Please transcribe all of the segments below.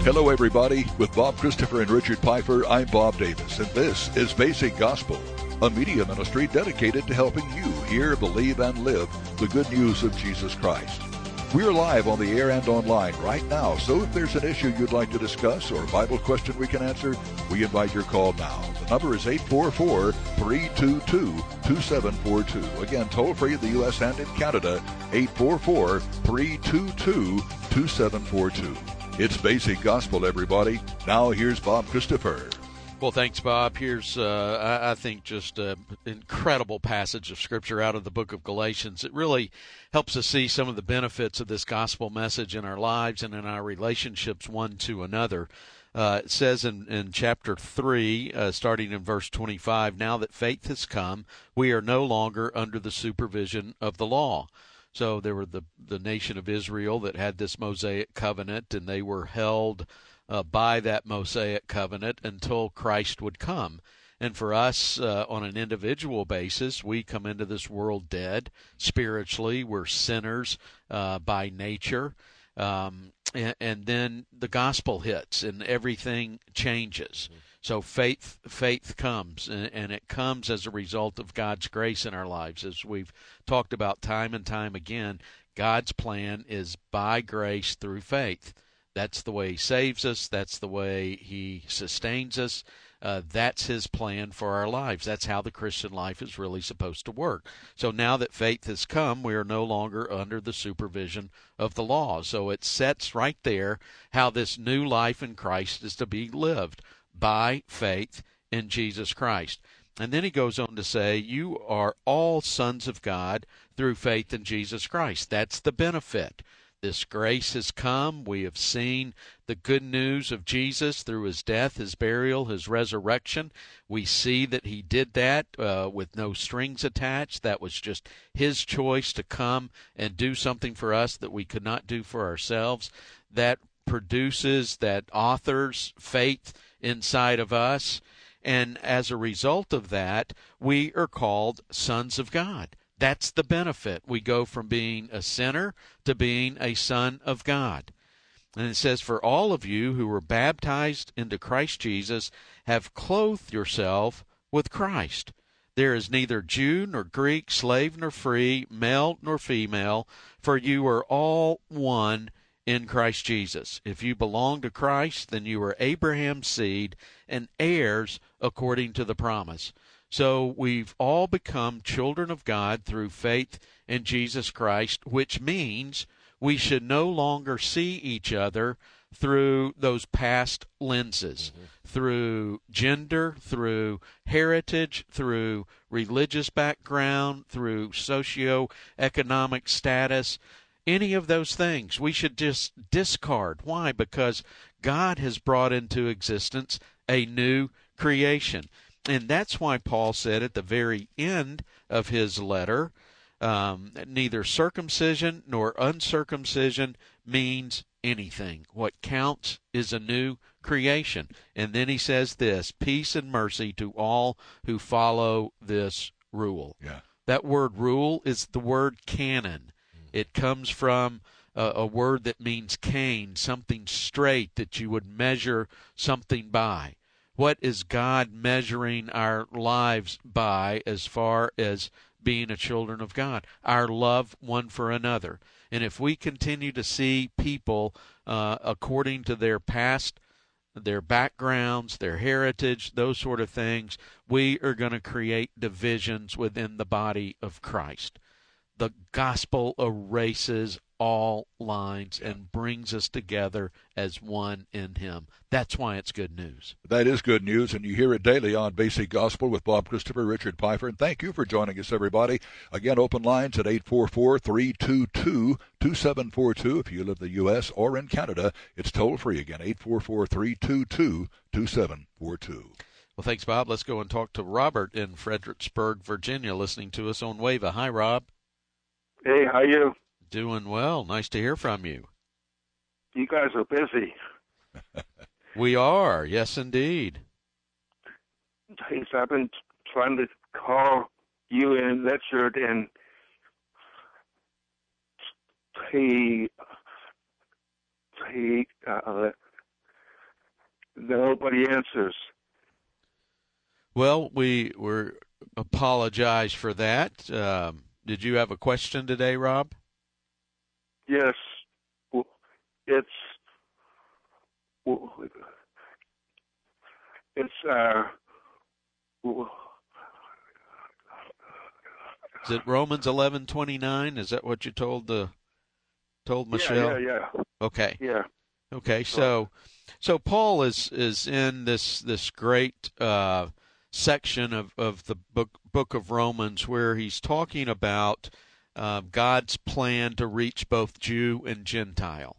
Hello, everybody. With Bob Christopher and Richard Piper, I'm Bob Davis, and this is Basic Gospel, a media ministry dedicated to helping you hear, believe, and live the good news of Jesus Christ. We're live on the air and online right now, so if there's an issue you'd like to discuss or a Bible question we can answer, we invite your call now. The number is 844-322-2742. Again, toll-free in the U.S. and in Canada, 844-322-2742. It's Basic Gospel, everybody. Now here's Bob Christopher. Well, thanks, Bob. Here's, I think, just an incredible passage of Scripture out of the book of Galatians. It really helps us see some of the benefits of this gospel message in our lives and in our relationships one to another. It says in chapter 3, starting in verse 25, "Now that faith has come, we are no longer under the supervision of the law." So there were the nation of Israel that had this Mosaic covenant, and they were held by that Mosaic covenant until Christ would come. And for us, on an individual basis, we come into this world dead. Spiritually, we're sinners by nature. And then the gospel hits, and everything changes. So faith comes, and it comes as a result of God's grace in our lives. As we've talked about time and time again, God's plan is by grace through faith. That's the way He saves us. That's the way He sustains us. That's His plan for our lives. That's how the Christian life is really supposed to work. So now that faith has come, we are no longer under the supervision of the law. So it sets right there how this new life in Christ is to be lived, by faith in Jesus Christ. And then he goes on to say, you are all sons of God through faith in Jesus Christ. That's the benefit. This grace has come. We have seen the good news of Jesus through His death, His burial, His resurrection. We see that He did that with no strings attached. That was just His choice to come and do something for us that we could not do for ourselves. That produces, that authors faith inside of us, and as a result of that, we are called sons of God. That's the benefit. We go from being a sinner to being a son of God. And it says, for all of you who were baptized into Christ Jesus have clothed yourself with Christ. There is neither Jew nor Greek, slave nor free, male nor female, for you are all one in Christ Jesus. If you belong to Christ, then you are Abraham's seed and heirs according to the promise. So we've all become children of God through faith in Jesus Christ, which means we should no longer see each other through those past lenses, through gender, through heritage, through religious background, through socioeconomic status. Any of those things we should just discard. Why? Because God has brought into existence a new creation. And that's why Paul said at the very end of his letter, neither circumcision nor uncircumcision means anything. What counts is a new creation. And then he says this, peace and mercy to all who follow this rule. Yeah. That word rule is the word canon. It comes from a word that means cane, something straight that you would measure something by. What is God measuring our lives by as far as being a children of God? Our love one for another. And if we continue to see people according to their past, their backgrounds, their heritage, those sort of things, we are going to create divisions within the body of Christ. The gospel erases all lines and brings us together as one in Him. That's why it's good news. That is good news, and you hear it daily on Basic Gospel with Bob Christopher, Richard Piper, and thank you for joining us, everybody. Again, open lines at 844-322-2742. If you live in the U.S. or in Canada, it's toll-free again, 844-322-2742. Well, thanks, Bob. Let's go and talk to Robert in Fredericksburg, Virginia, listening to us on WAVA. Hi, Rob. Hey, how you? Doing well. Nice to hear from you. You guys are busy. We are, yes, indeed. Hey, so I've been trying to call you and Richard, and nobody answers. Well, we apologize for that. Did you have a question today, Rob? Yes, it's Is it Romans 11:29? Is that what you told Michelle? Yeah. Okay. Yeah. Okay. So Paul is in this great section of the book of Romans where he's talking about God's plan to reach both Jew and Gentile.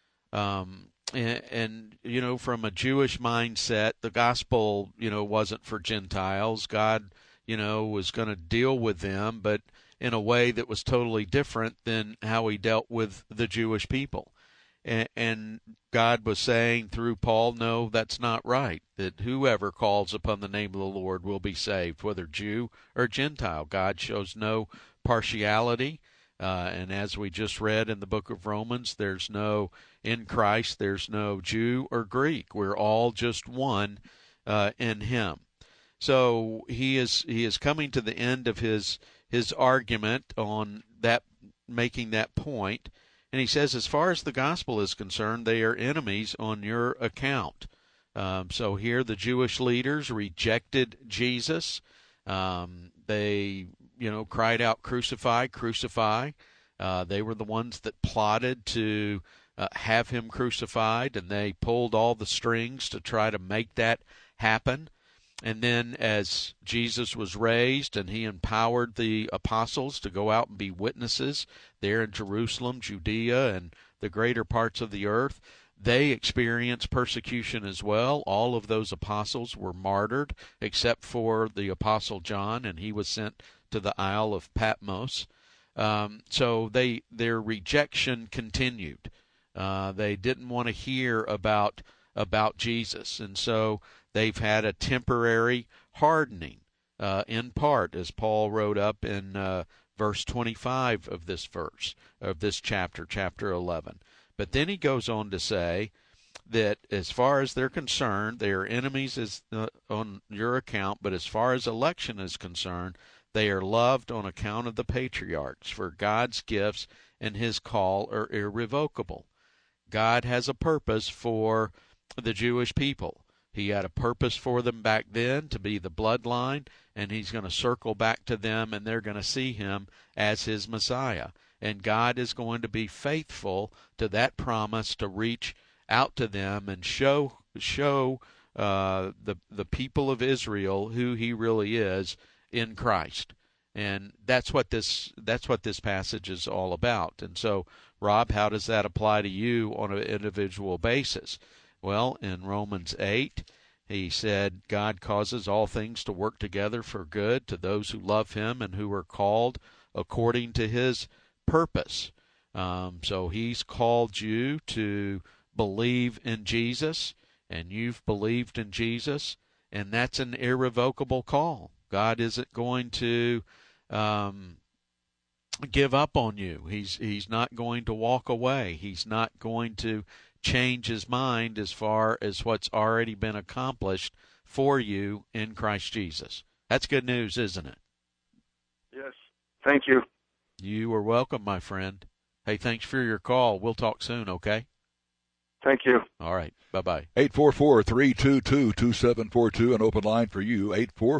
And from a Jewish mindset, the gospel, wasn't for Gentiles. God, was going to deal with them, but in a way that was totally different than how he dealt with the Jewish people. And God was saying through Paul, no, that's not right, that whoever calls upon the name of the Lord will be saved, whether Jew or Gentile. God shows no partiality. And as we just read in the book of Romans, in Christ, there's no Jew or Greek. We're all just one in him. So he is coming to the end of his argument on that, making that point. And he says, as far as the gospel is concerned, they are enemies on your account. So here the Jewish leaders rejected Jesus. They cried out, crucify, crucify. They were the ones that plotted to have him crucified, and they pulled all the strings to try to make that happen. And then as Jesus was raised and he empowered the apostles to go out and be witnesses there in Jerusalem, Judea, and the greater parts of the earth, they experienced persecution as well. All of those apostles were martyred except for the apostle John, and he was sent to the Isle of Patmos. So their rejection continued. They didn't want to hear about Jesus, and so they've had a temporary hardening, in part, as Paul wrote up in verse 25 of this chapter 11. But then he goes on to say that as far as they're concerned, they are enemies on your account, but as far as election is concerned, they are loved on account of the patriarchs, for God's gifts and his call are irrevocable. God has a purpose for the Jewish people. He had a purpose for them back then to be the bloodline, and he's going to circle back to them, and they're going to see him as his Messiah. And God is going to be faithful to that promise to reach out to them and show the people of Israel who he really is in Christ. And that's what this passage is all about. And so, Rob, how does that apply to you on an individual basis? Well, in Romans 8, he said, God causes all things to work together for good to those who love him and who are called according to his purpose. So he's called you to believe in Jesus, and you've believed in Jesus, and that's an irrevocable call. God isn't going to give up on you. He's not going to walk away. He's not going to change his mind as far as what's already been accomplished for you in Christ Jesus. That's good news, isn't it? Yes. Thank you. You are welcome, my friend. Hey, thanks for your call. We'll talk soon, okay? Thank you. All right. Bye-bye. 844-322-2742, an open line for you,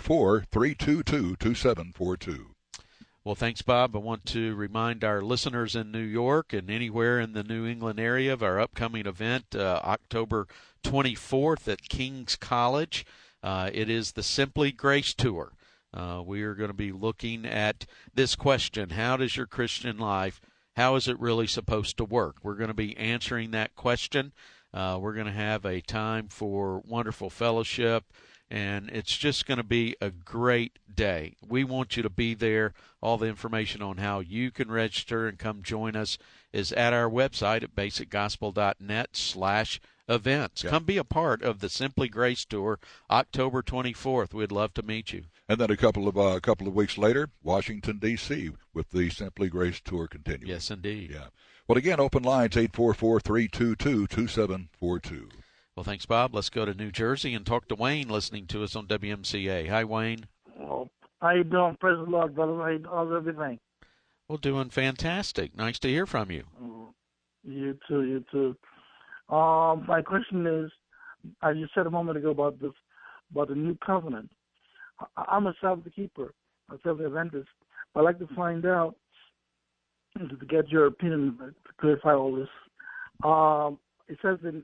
844-322-2742. Well, thanks, Bob. I want to remind our listeners in New York and anywhere in the New England area of our upcoming event, October 24th at King's College. It is the Simply Grace Tour. We are going to be looking at this question: how does your Christian life, how is it really supposed to work? We're going to be answering that question. We're going to have a time for wonderful fellowship, and it's just going to be a great day. We want you to be there. All the information on how you can register and come join us is at our website at basicgospel.net/events. Yeah. Come be a part of the Simply Grace Tour, October 24th. We'd love to meet you. And then a couple of weeks later, Washington, D.C., with the Simply Grace Tour continuing. Yes, indeed. Yeah. Well, again, open lines, 844-322-2742. Well, thanks, Bob. Let's go to New Jersey and talk to Wayne, listening to us on WMCA. Hi, Wayne. Well, how you doing? Praise the Lord, brother. How's everything? Well, doing fantastic. Nice to hear from you. You too. My question is, as you said a moment ago about the new covenant. I'm a Sabbath keeper, a Seventh Adventist. I'd like to find out, to get your opinion, to clarify all this. It says in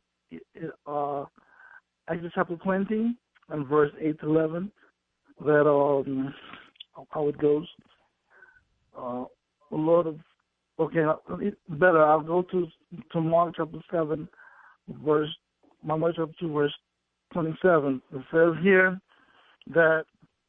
Exodus chapter 20 and verse 8 to 11 that how it goes. Better. I'll go to Mark chapter 7, Mark chapter 2, verse 27. It says here that,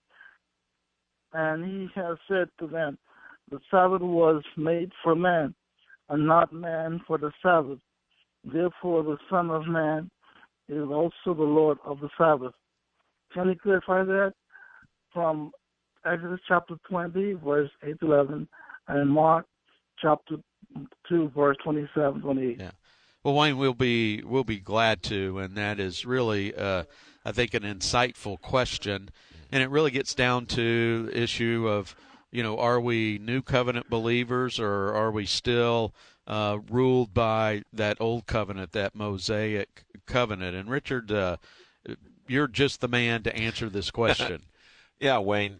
and he has said to them, the Sabbath was made for man, and not man for the Sabbath. Therefore, the Son of Man is also the Lord of the Sabbath. Can you clarify that from Exodus chapter 20, verse 8 to 11, and Mark chapter 2, verse 27, 28? Yeah. Well, Wayne, we'll be glad to, and that is really, I think, an insightful question, and it really gets down to the issue of, are we new covenant believers, or are we still ruled by that old covenant, that Mosaic covenant? And Richard, you're just the man to answer this question. Yeah, Wayne,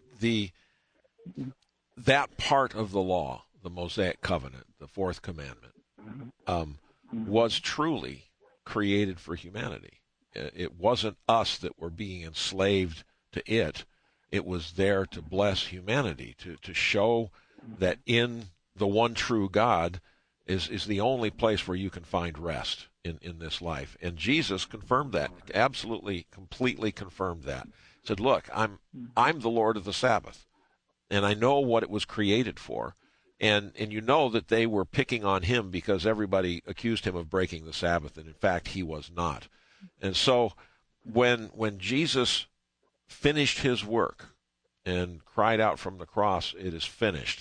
that part of the law, the Mosaic covenant, the fourth commandment, was truly created for humanity. It wasn't us that were being enslaved to it. It was there to bless humanity, to show that in the one true God is the only place where you can find rest in this life. And Jesus confirmed that, absolutely, completely confirmed that. Said, look, I'm the Lord of the Sabbath, and I know what it was created for. And you know that they were picking on him because everybody accused him of breaking the Sabbath, and in fact he was not. And so when Jesus finished his work and cried out from the cross, it is finished,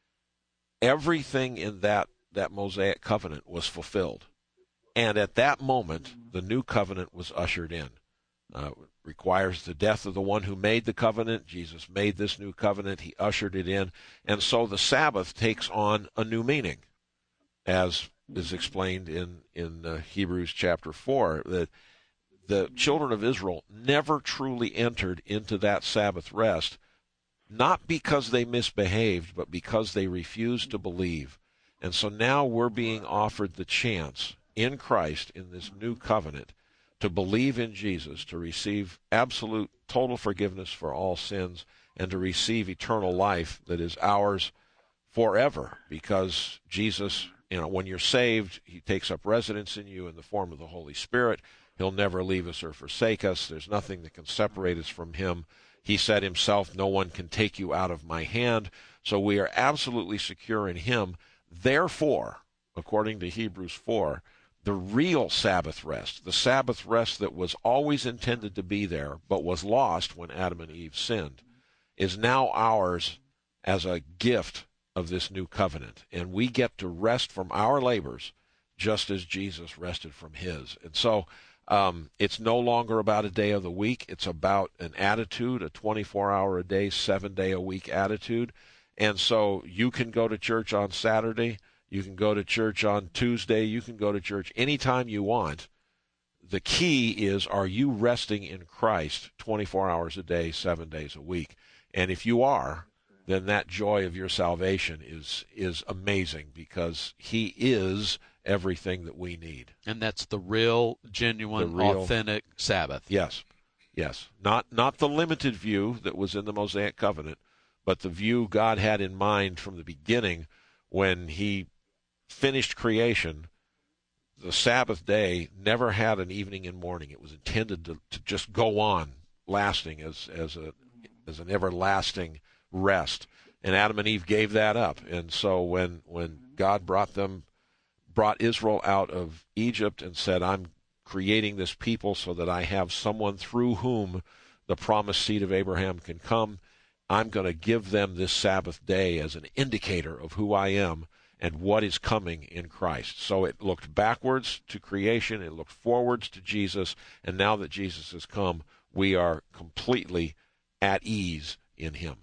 everything in that Mosaic covenant was fulfilled. And at that moment, the new covenant was ushered in. Requires the death of the one who made the covenant. Jesus made this new covenant. He ushered it in. And so the Sabbath takes on a new meaning, as is explained in Hebrews chapter 4, that the children of Israel never truly entered into that Sabbath rest, not because they misbehaved, but because they refused to believe. And so now we're being offered the chance in Christ, in this new covenant, to believe in Jesus, to receive absolute, total forgiveness for all sins, and to receive eternal life that is ours forever. Because Jesus, when you're saved, he takes up residence in you in the form of the Holy Spirit. He'll never leave us or forsake us. There's nothing that can separate us from him. He said himself, no one can take you out of my hand. So we are absolutely secure in him. Therefore, according to Hebrews 4, the real Sabbath rest, the Sabbath rest that was always intended to be there but was lost when Adam and Eve sinned, is now ours as a gift of this new covenant. And we get to rest from our labors just as Jesus rested from his. And so it's no longer about a day of the week. It's about an attitude, a 24-hour-a-day, 7-day-a-week attitude. And so you can go to church on Saturday. You can go to church on Tuesday. You can go to church anytime you want. The key is, are you resting in Christ 24 hours a day, 7 days a week? And if you are, then that joy of your salvation is amazing, because he is everything that we need. And that's the real, genuine, authentic Sabbath. Yes. Not the limited view that was in the Mosaic covenant, but the view God had in mind from the beginning when he finished creation. The Sabbath day never had an evening and morning. It was intended to just go on, lasting as an everlasting rest. And Adam and Eve gave that up. And so when God brought Israel out of Egypt and said, I'm creating this people so that I have someone through whom the promised seed of Abraham can come, I'm going to give them this Sabbath day as an indicator of who I am. and what is coming in Christ. So it looked backwards to creation, it looked forwards to Jesus, and now that Jesus has come, we are completely at ease in him.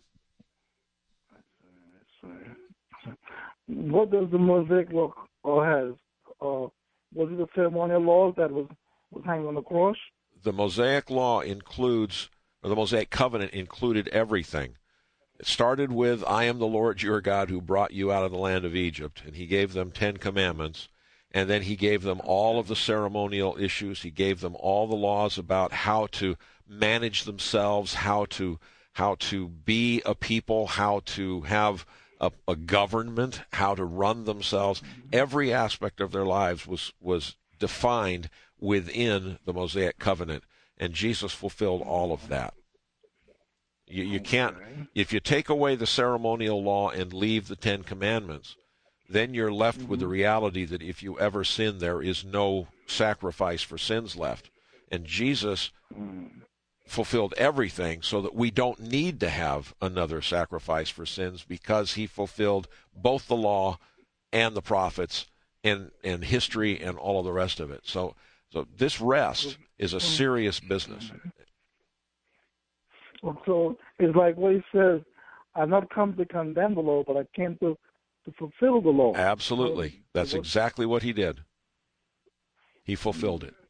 What does the Mosaic law has? Was it the ceremonial law that was hanging on the cross? The Mosaic law includes, or the Mosaic covenant included everything. It started with, I am the Lord your God who brought you out of the land of Egypt, and he gave them 10 commandments, and then he gave them all of the ceremonial issues. He gave them all the laws about how to manage themselves, how to be a people, how to have a government, how to run themselves. Every aspect of their lives was defined within the Mosaic covenant, and Jesus fulfilled all of that. You can't, if you take away the ceremonial law and leave the 10 commandments, then you're left with the reality that if you ever sin, there is no sacrifice for sins left. And Jesus fulfilled everything so that we don't need to have another sacrifice for sins, because he fulfilled both the law and the prophets and history and all of the rest of it. So this rest is a serious business. So it's like what he says, I've not come to condemn the law, but I came to fulfill the law. Absolutely. That's exactly what he did. He fulfilled it.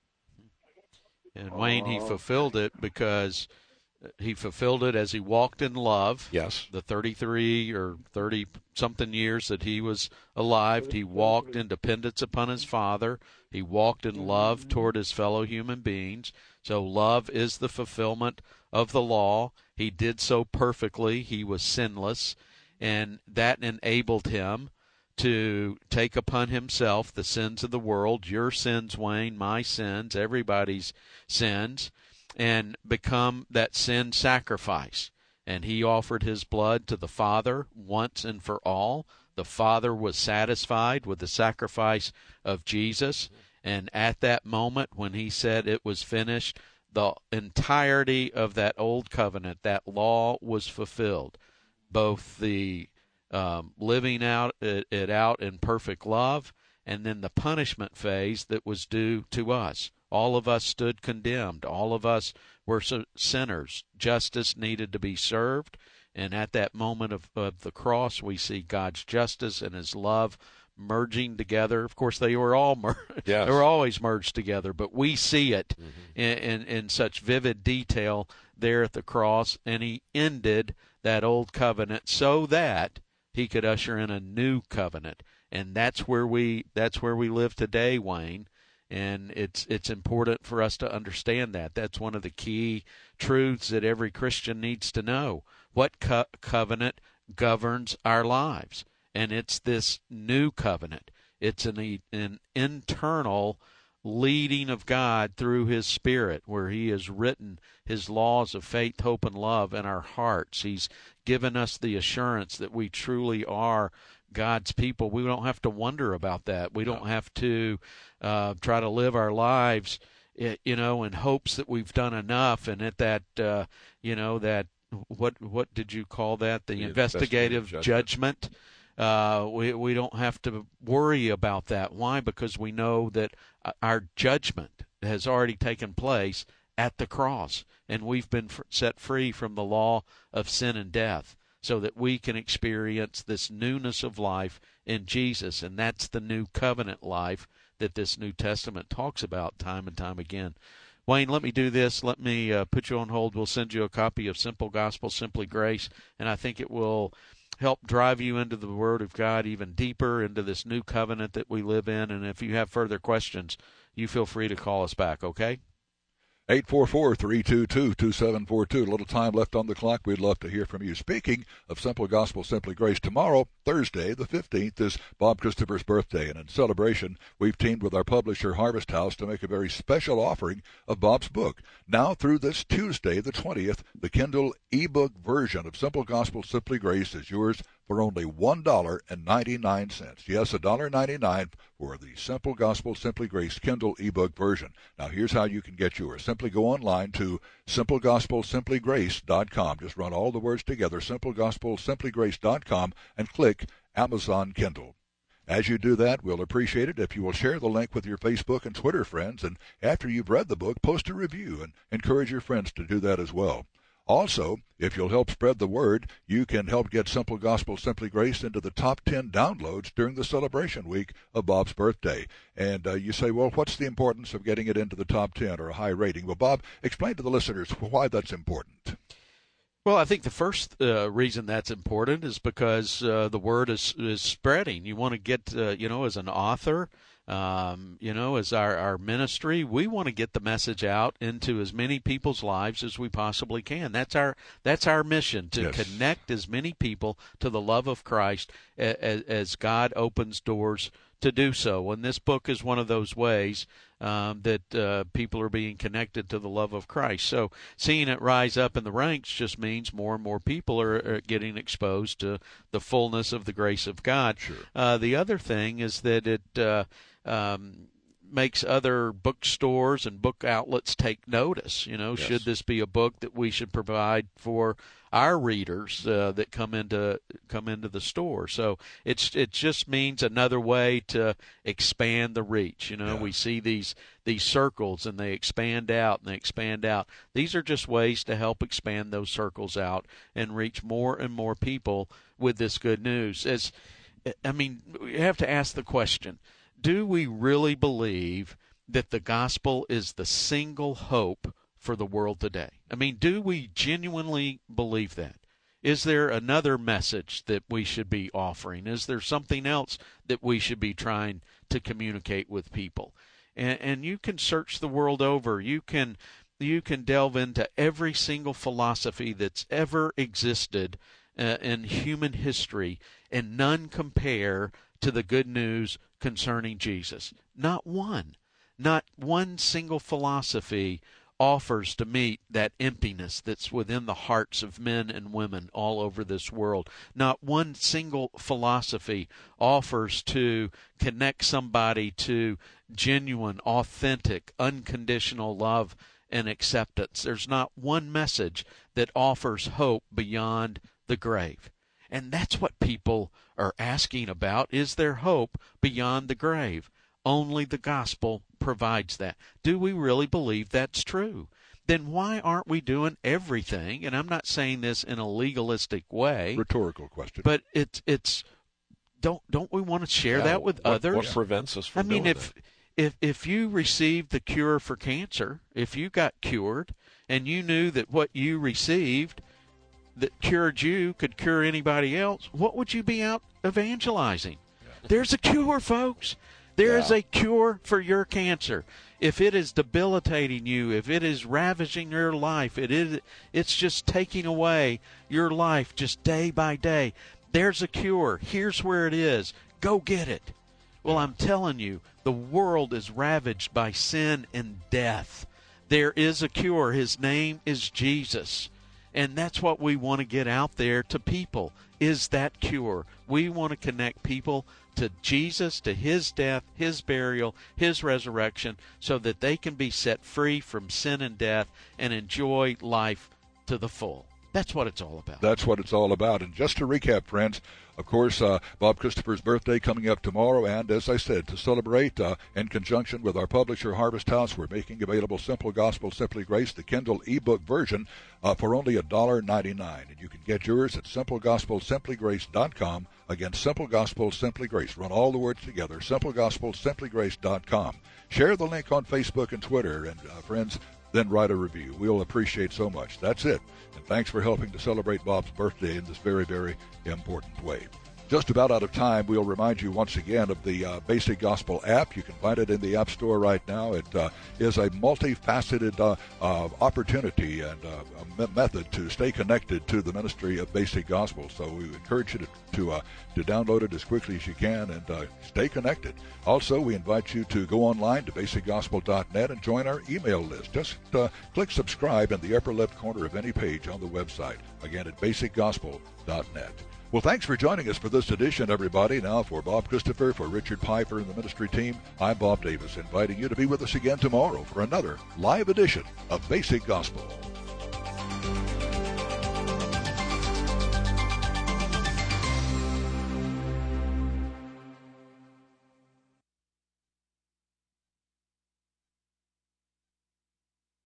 And Wayne, he fulfilled it because he fulfilled it as he walked in love. Yes. The 33 or 30-something years that he was alive, he walked in dependence upon his Father. He walked in love toward his fellow human beings. So love is the fulfillment of the law. He did so perfectly. He was sinless, and that enabled him to take upon himself the sins of the world, your sins, Wayne, my sins, everybody's sins, and become that sin sacrifice. And he offered his blood to the Father once and for all. The Father was satisfied with the sacrifice of Jesus, and at that moment when he said it was finished, the entirety of that old covenant, that law, was fulfilled. Both the living out it out in perfect love, and then the punishment phase that was due to us. All of us stood condemned. All of us were sinners. Justice needed to be served, and at that moment of the cross, we see God's justice and his love merging together. Of course, they were all yes. They were always merged together, but we see it in such vivid detail there at the cross, and he ended that old covenant so that he could usher in a new covenant. And that's where we live today, Wayne. And it's important for us to understand that. That's one of the key truths that every Christian needs to know. What covenant governs our lives? And it's this new covenant. It's an internal leading of God through his Spirit, where he has written his laws of faith, hope, and love in our hearts. He's given us the assurance that we truly are God's people. We don't have to wonder about that. We don't have to try to live our lives, in hopes that we've done enough, and at that, that what did you call that? The investigative judgment. We don't have to worry about that. Why? Because we know that our judgment has already taken place at the cross, and we've been set free from the law of sin and death, so that we can experience this newness of life in Jesus, and that's the new covenant life that this New Testament talks about time and time again. Wayne, let me do this. Let me put you on hold. We'll send you a copy of Simple Gospel, Simply Grace, and I think it will help drive you into the Word of God even deeper, into this new covenant that we live in. And if you have further questions, you feel free to call us back, okay? 844-322-2742. A little time left on the clock. We'd love to hear from you. Speaking of Simple Gospel, Simply Grace, tomorrow, Thursday, the 15th, is Bob Christopher's birthday. And in celebration, we've teamed with our publisher, Harvest House, to make a very special offering of Bob's book. Now through this Tuesday, the 20th, the Kindle ebook version of Simple Gospel, Simply Grace is yours for only $1.99. Yes, $1.99 for the Simple Gospel, Simply Grace Kindle ebook version. Now, here's how you can get yours. Simply go online to simplegospelsimplygrace.com. Just run all the words together, simplegospelsimplygrace.com, and click Amazon Kindle. As you do that, we'll appreciate it if you will share the link with your Facebook and Twitter friends, and after you've read the book, post a review and encourage your friends to do that as well. Also, if you'll help spread the word, you can help get Simple Gospel Simply Grace into the top 10 downloads during the celebration week of Bob's birthday. And you say, well, what's the importance of getting it into the top 10 or a high rating? Well, Bob, explain to the listeners why that's important. Well, I think the first reason that's important is because the word is spreading. You want to get, as an author, as our ministry, we want to get the message out into as many people's lives as we possibly can. That's our mission, to connect as many people to the love of Christ as God opens doors to do so. And this book is one of those ways that people are being connected to the love of Christ. So seeing it rise up in the ranks just means more and more people are getting exposed to the fullness of the grace of God. Sure. The other thing is that it makes other bookstores and book outlets take notice. Should this be a book that we should provide for our readers that come into the store? So it just means another way to expand the reach. We see these circles, and they expand out and they expand out. These are just ways to help expand those circles out and reach more and more people with this good news. We have to ask the question, do we really believe that the gospel is the single hope for the world today? Do we genuinely believe that? Is there another message that we should be offering? Is there something else that we should be trying to communicate with people? And you can search the world over. You can delve into every single philosophy that's ever existed in human history, and none compare to the good news concerning Jesus. Not one single philosophy offers to meet that emptiness that's within the hearts of men and women all over this world. Not one single philosophy offers to connect somebody to genuine, authentic, unconditional love and acceptance. There's not one message that offers hope beyond the grave. And that's what people are asking about. Is there hope beyond the grave? Only the gospel provides that. Do we really believe that's true? Then why aren't we doing everything? And I'm not saying this in a legalistic way. Rhetorical question. But it's don't we want to share that with others? What prevents us from doing that? If you received the cure for cancer, if you got cured and you knew that what you received that cured you could cure anybody else, what would you be out evangelizing? There's a cure, folks. There is a cure for your cancer. If it is debilitating you, if it is ravaging your life, it's just taking away your life just day by day, there's a cure. Here's where it is. Go get it. Well, I'm telling you, the world is ravaged by sin and death. There is a cure. His name is Jesus. And that's what we want to get out there to people, is that cure. We want to connect people to Jesus, to his death, his burial, his resurrection, so that they can be set free from sin and death and enjoy life to the full. That's what it's all about. That's what it's all about. And just to recap, friends, of course, Bob Christopher's birthday coming up tomorrow, and as I said, to celebrate in conjunction with our publisher, Harvest House, we're making available Simple Gospel Simply Grace, the Kindle ebook version, for only $1.99. And you can get yours at simplegospelsimplygrace.com. Again, Simple Gospel Simply Grace. Run all the words together, simplegospelsimplygrace.com. Share the link on Facebook and Twitter, and friends, then write a review. We'll appreciate so much. That's it. And thanks for helping to celebrate Bob's birthday in this very, very important way. Just about out of time. We'll remind you once again of the Basic Gospel app. You can find it in the App Store right now. It is a multifaceted opportunity and a method to stay connected to the ministry of Basic Gospel. So we encourage you to download it as quickly as you can and stay connected. Also, we invite you to go online to basicgospel.net and join our email list. Just click subscribe in the upper left corner of any page on the website. Again, at basicgospel.net. Well, thanks for joining us for this edition, everybody. Now, for Bob Christopher, for Richard Piper and the ministry team, I'm Bob Davis, inviting you to be with us again tomorrow for another live edition of Basic Gospel.